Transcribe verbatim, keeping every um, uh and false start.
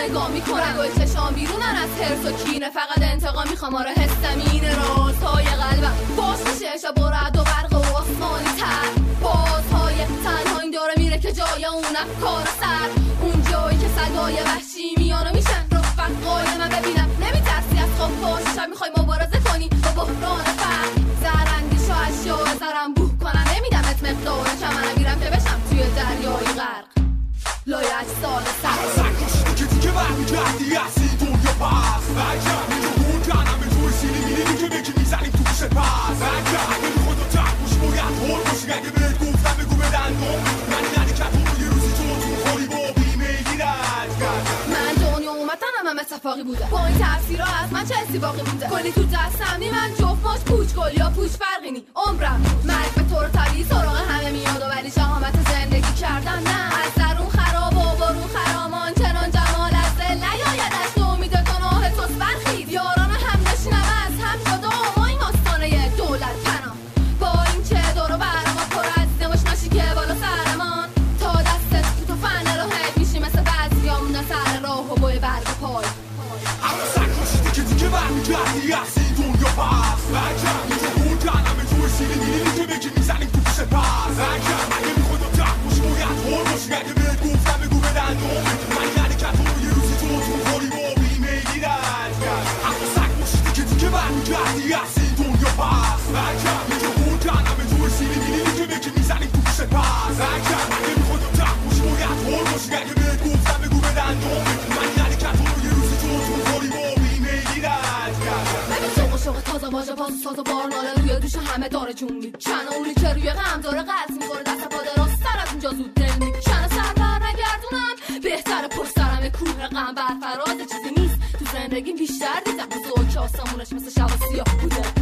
نگاه میکنن گل چشام بیرونن از هرس و کینه، فقط انتقام میخوام آره حسم اینه، رازهای قلبم باز میشه شب و رعد و برق و آسمانی تر، بازهای تنها این داره میره که جای اونم کار سر، اون جایی که سگای وحشی میانو میشن رفت قایم ببینم، نمیترسی از خواب باش شب میخوای مبارزه کنی با بحران فرق، زرندیشو اشیاء زرم بوه کنن، نمیدم ات مقدار چمنم میرم که بشم توی دریای غرق لای اجساد سر سکوشیدی که دیگه برمیگردی هستی دنیا پس بگم اینجا اون کنم توی سینی میدیدی که بگی میزنیم تو گوشت پس بگم اگه میخوای تو تحبوش باید هول باشی، اگه بهت گفتم بگو به دندون من ننی کتون رو یه روزی تو تو خوری با بیمیلی رد کردم، من دنیا اومدن هم هم اتفاقی بوده، با این تفسیر از من چه استیباقی بوده، کلی تو دستم نی من جفت ماش پوچ گل یا پوچ فرقی نی، عمرم مرگ به طور طبیعی سراغ همه میاد و ولی شهامت زندگی کردن نه، از درون خراب و برون خرامان چنان جمال از دل نیاید از تو امید گناه توست برخیز، یاران هم نشینم از هم جدا ما این آستانه دولت پناه، با این چه دور و بر ما پر از نماش ناشی که بالا سرمان، تا دستت تو فن راهت میشی مثل بعضیا موندن سر راه و بوی برگ پای، اما سکوشیدی که دیگه برمیگردی هستی دنیا پس بگم اینجا اون کنم توی سینی میدیدی که بگی میزنیم تو گوشت پس بگم اگه میخوای تو تحبوش باید هول باشی، اگه بهت گفتم بگو به دندون من یعنی کتون رو یه روزی تو تو خوری با بیمیلی رد کردم، اما سکوشیدی که دیگه برمیگردی هستی دنیا پس بگم اینجا اون کنم توی سینی میدیدی که بگی میزنیم تو گوشت پس بگم اگه میخوای تو تحبوش باید هول باشی، اگه بهت گفتم بگو به دندون من یعنی کتون رو یه روزی تو تو خوری با بیمیلی رد کردم، ببین شوق شوق تازه واژه باز ساز و بارناله روی دوش همه داره جون میکنه، اولی که روی غم داره قطع میکنه دست پا دراز سر از اونجا زود دل میکنه، سر بر نگردونم بهتره پشت سرم کوه غم بر فراز چیزی نیست تو زندگیم بیشتر دیدم بزرگ که آسمونش مثل شب سیاه بوده.